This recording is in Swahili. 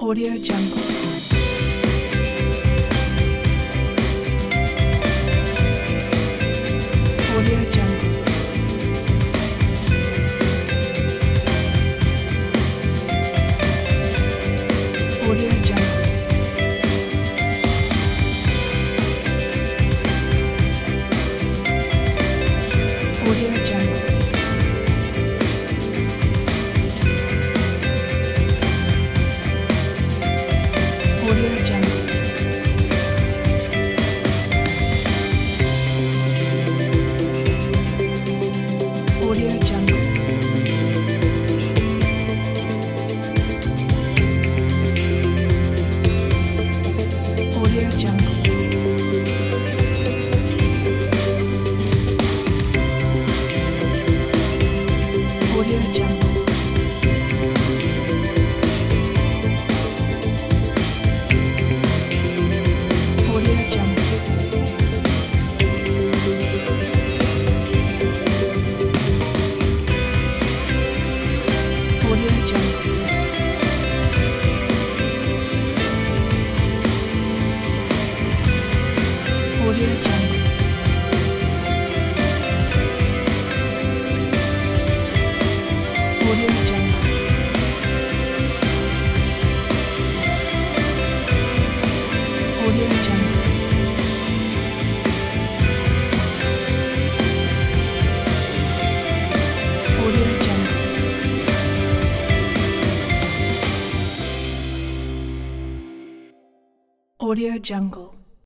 Audio Jungle. Audio Jungle. Audio Jungle. Audio Jungle. Audio Jungle. Audio Jungle. Audio Jungle. Audio Jungle. Audio Jungle. Audio Jungle. Audio Jungle. Audio Jungle. Audio Jungle. Audio Jungle. Audio Jungle.